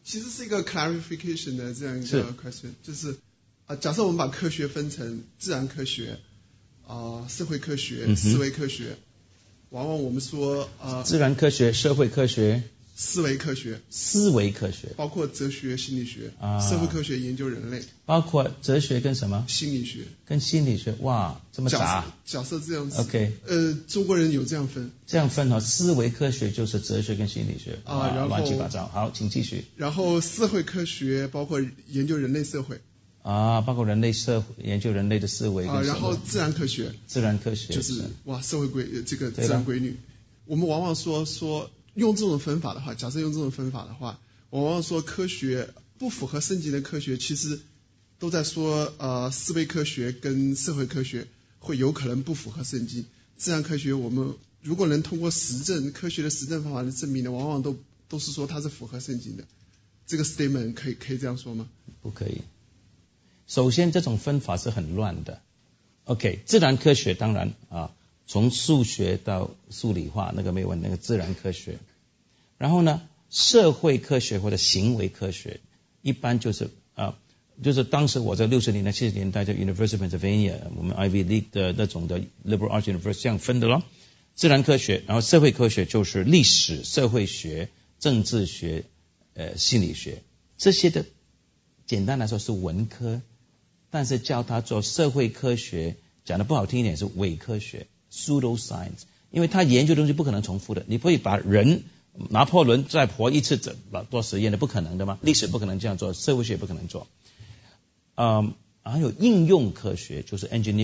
其实是一个 clarification 的这样一个 question， 就是假设我们把科学分成自然科学、社会科学、思维科学，往往我们说自然科学、社会科学、 思维科学， 包括哲学、心理学，社会科学研究人类， 包括哲学跟什么？心理学，哇，这么杂。 假设这样子。 OK。 中国人有这样分。 思维科学就是哲学跟心理学然后乱七八糟。好，请继续。 然后社会科学包括研究人类社会。 包括人类社会研究人类的思维跟然后自然科学就是社会这个自然规律。我们往往说用这种分法的话，假设用这种分法的话，我往往说科学不符合圣经的科学，其实都在说思维科学跟社会科学会有可能不符合圣经。自然科学我们如果能通过科学的实证方法来证明的，往往都是说它是符合圣经的。这个 statement 可以这样说吗？ 不可以。首先这种分法是很乱的。OK， 自然科学当然从数学到数理化那个没有问题，那个自然科学。然后呢，社会科学或者行为科学，一般就是当时我在60年代、70年代在 University of Pennsylvania， 我们 Ivy League 的那种的 Liberal Arts University 这样分的咯。自然科学，然后社会科学就是历史、社会学、政治学、心理学，这些的简单来说是文科，但是叫它做社会科学，讲的不好听一点是伪科学 pseudoscience， 因为它研究的东西不可能重复的，你不会把人拿破仑再活一次做实验的，不可能的嘛。历史不可能这样做，社会学不可能做。还有应用科学，就是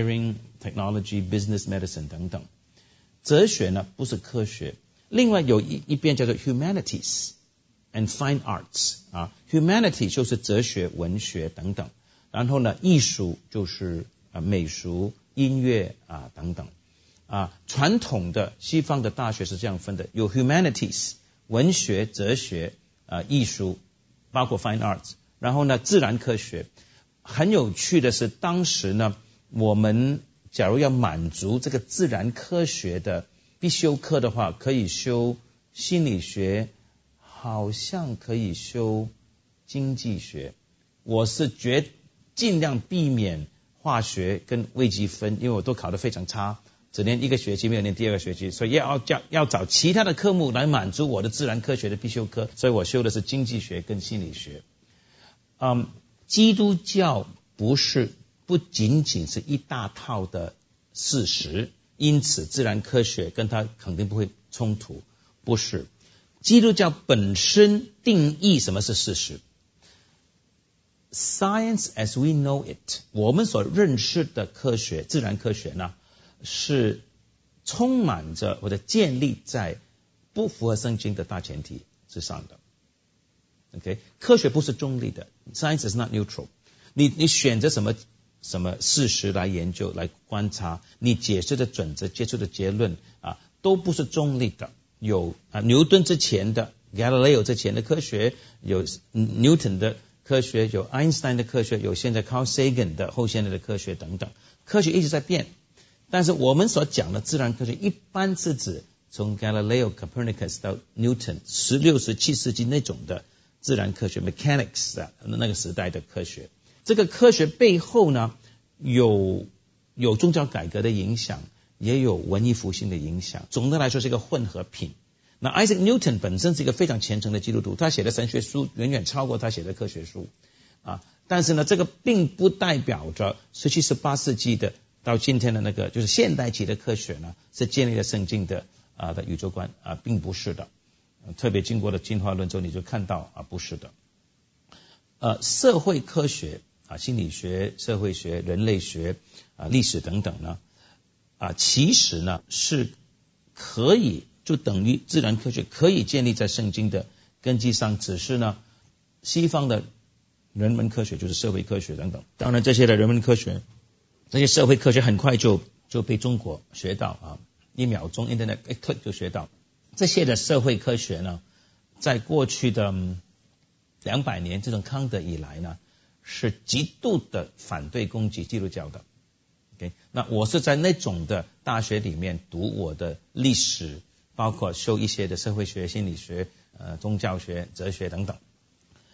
engineering、technology、business medicine 等等。哲学呢不是科学，另外有一边叫做 humanities and fine arts humanity 就是哲学、文学等等。然后呢，艺术就是美术、音乐等等传统的西方的大学是这样分的，有 humanities 文学、哲学艺术，包括 fine arts， 然后呢自然科学。很有趣的是，当时呢我们假如要满足这个自然科学的必修课的话，可以修心理学，好像可以修经济学。我是尽量避免化学跟微积分，因为我都考得非常差，只念一个学期，没有念第二个学期，所以要找其他的科目来满足我的自然科学的必修课，所以我修的是经济学跟心理学。基督教不仅仅是一大套的事实，因此自然科学跟它肯定不会冲突，不是。基督教本身定义什么是事实。Science as we know it， 我们所认识的科学，自然科学呢，是充满着或者建立在不符合圣经的大前提之上的。OK， 科学不是中立的 ，Science is not neutral。你选择什么事实来研究、来观察，你解释的准则、接触的结论都不是中立的。有牛顿之前的 Galileo 之前的科学，有 Newton 的科学，有 Einstein 的科学，有现在 Carl Sagan 的后现代的科学等等，科学一直在变。但是我们所讲的自然科学一般是指从 Galileo、Copernicus 到 Newton 16、17世纪那种的自然科学 mechanics 的那个时代的科学。这个科学背后呢，有宗教改革的影响，也有文艺复兴的影响，总的来说是一个混合品。那 Isaac Newton 本身是一个非常虔诚的基督徒，他写的神学书远远超过他写的科学书但是呢，这个并不代表着17、18世纪的到今天的那个就是现代期的科学呢是建立了圣经的宇宙观并不是的。特别经过了进化论之后，你就看到不是的。社会科学心理学、社会学、人类学历史等等呢其实呢是可以就等于自然科学可以建立在圣经的根基上，只是呢西方的人文科学就是社会科学等等，当然这些的人文科学这些社会科学很快就被中国学到1秒钟 Internet 一 click 就学到。这些的社会科学呢在过去的200年这种康德以来呢是极度的反对攻击基督教的。Okay， 那我是在那种的大学里面读我的历史，包括修一些的社会学、心理学、宗教学、哲学等等。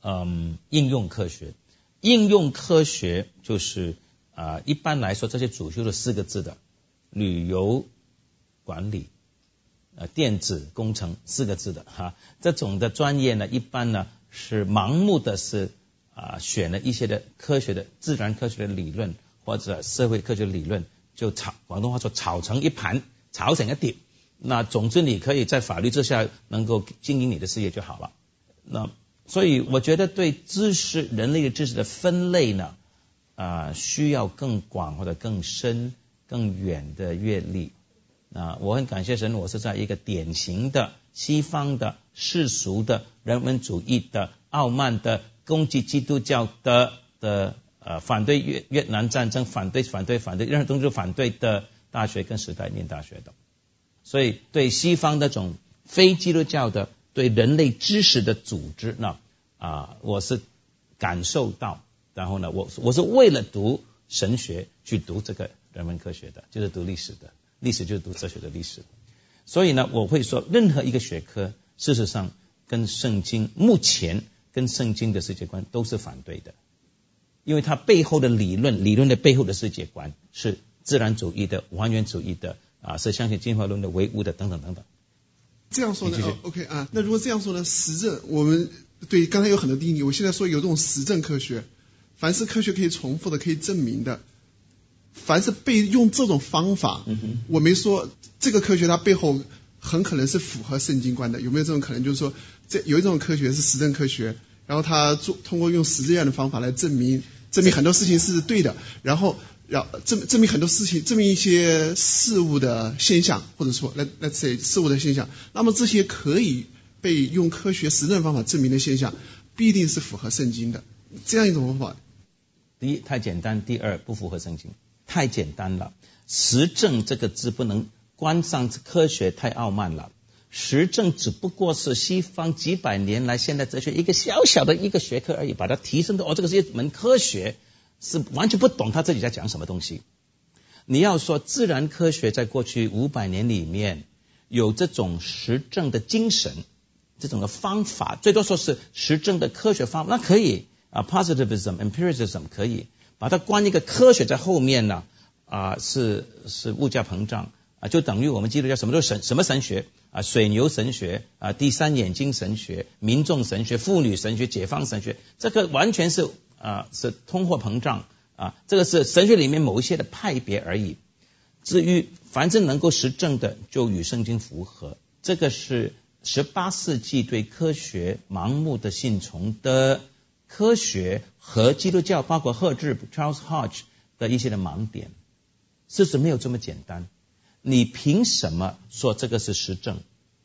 应用科学。应用科学就是一般来说这些主修的4个字的旅游管理、电子工程4个字的这种的专业呢，一般呢是盲目的是选了一些的科学的自然科学的理论或者社会科学理论，就广东话说炒成一盘，炒成一碟。那总之你可以在法律之下能够经营你的事业就好了。那所以我觉得对人类的知识的分类呢，需要更广或者更深更远的阅历。我很感谢神，我是在一个典型的西方的世俗的人文主义的傲慢的攻击基督教的反对越南战争反对任何东西都反对的大学跟时代念大学的。所以对西方那种非基督教的对人类知识的组织呢，我是感受到，然后呢我是为了读神学去读这个人文科学的，就是读历史的，历史就是读哲学的历史。所以呢我会说任何一个学科事实上跟圣经目前跟圣经的世界观都是反对的，因为它背后的理论的背后的世界观是自然主义的、还原主义的是相信进化论的、唯物的等等等等。 这样说呢OK 那如果这样说呢，实证我们对刚才有很多定义，我现在说有这种实证科学，凡是科学可以重复的、可以证明的，凡是被用这种方法，我没说这个科学它背后很可能是符合圣经观的，有没有这种可能？就是说有一种科学是实证科学，然后它通过用实证的方法来证明很多事情是对的，然后证明很多事情，证明一些事物的现象，或者说 let's say 事物的现象，那么这些可以被用科学实证方法证明的现象，必定是符合圣经的。这样一种方法， 第一太简单，第二不符合圣经，太简单了。实证这个字不能冠上科学，太傲慢了。实证只不过是西方几百年来现代哲学一个小小的一个学科而已，把它提升到这个是一门科学，是完全不懂他自己在讲什么东西。你要说自然科学在过去500年里面有这种实证的精神，这种的方法，最多说是实证的科学方法，那可以positivism empiricism 可以把它关一个科学在后面呢，是物价膨胀就等于我们基督教什么神学水牛神学第三眼睛神学、民众神学、妇女神学、解放神学，这个完全是通货膨胀这个是神学里面某一些的派别而已。至于凡是能够实证的就与圣经符合，这个是18世纪对科学盲目的信从的科学和基督教包括赫治 Charles Hodge 的一些的盲点。事实没有这么简单，你凭什么说这个是实证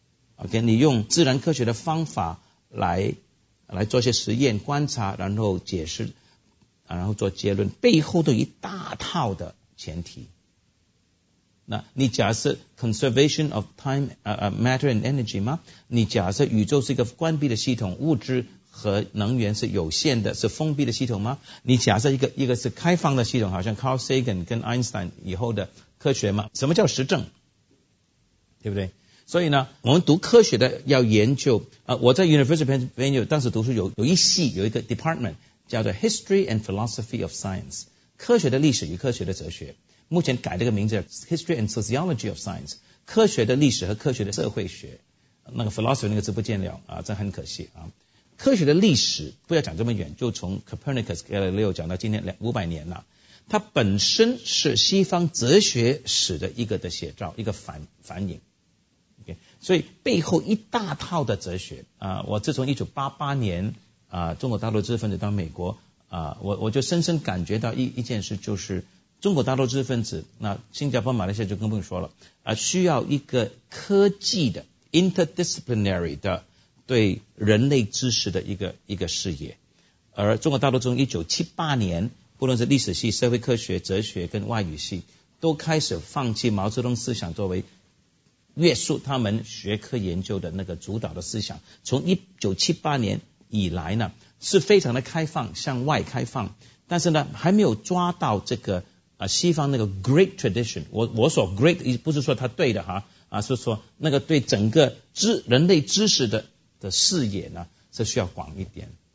OK 你用自然科学的方法来做些实验观察，然后解释然后做结论，背后都有一大套的前提。那你假设 conservation of time matter and energy 吗？你假设宇宙是一个关闭的系统，物质和能源是有限的，是封闭的系统吗？你假设一个是开放的系统，好像 Carl Sagan 跟 Einstein 以后的科学吗？什么叫实证？对不对？所以呢，我们读科学的要研究我在 University of Pennsylvania 当时读书有一系有一个 department 叫做 History and Philosophy of Science， 科学的历史与科学的哲学。目前改这个名字叫 History and Sociology of Science， 科学的历史和科学的社会学。那个 philosophy 那个字不见了这很可惜科学的历史不要讲这么远，就从 Copernicus Galileo 讲到今天500年了。它本身是西方哲学史的一个的写照，一个反映。Okay， 所以背后一大套的哲学我自从1988年中国大陆知识分子到美国我就深深感觉到一件事，就是中国大陆知识分子，那新加坡、马来西亚就更不用说了需要一个科技的 interdisciplinary 的对人类知识的一个视野。而中国大陆从1978年，不论是历史系、社会科学、哲学跟外语系，都开始放弃毛泽东思想作为约束他们学科研究的那个主导的思想。从1978年以来呢，是非常的开放，向外开放，但是呢，还没有抓到这个西方那个 great tradition。我所 great 不是说它对的是说那个对整个人类知识的视野呢是需要广一点。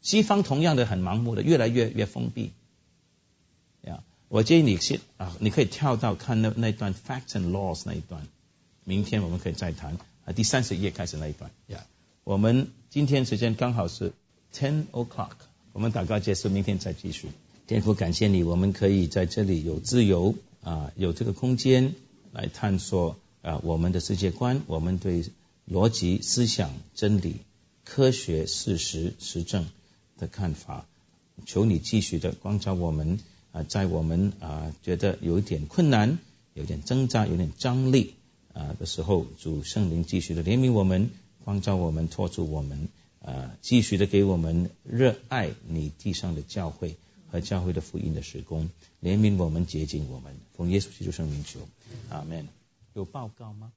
西方同样的很盲目的，越来越封闭。我建议你可以跳到看那段 Facts and Laws 那一段，明天我们可以再谈第30页开始那一段。我们今天时间刚好是10 o'clock， 我们祷告结束，明天再继续。天父感谢你，我们可以在这里有自由有这个空间来探索我们的世界观，我们对逻辑、思想、真理、科学、事实、实证的看法。求你继续的光照我们，在我们觉得有一点困难、有点挣扎、有点张力的时候，主圣灵继续的怜悯我们，光照我们，托住我们，继续的给我们热爱你地上的教会和教会的福音的事工，怜悯我们，洁净我们，奉耶稣基督圣名求，阿们。有报告吗？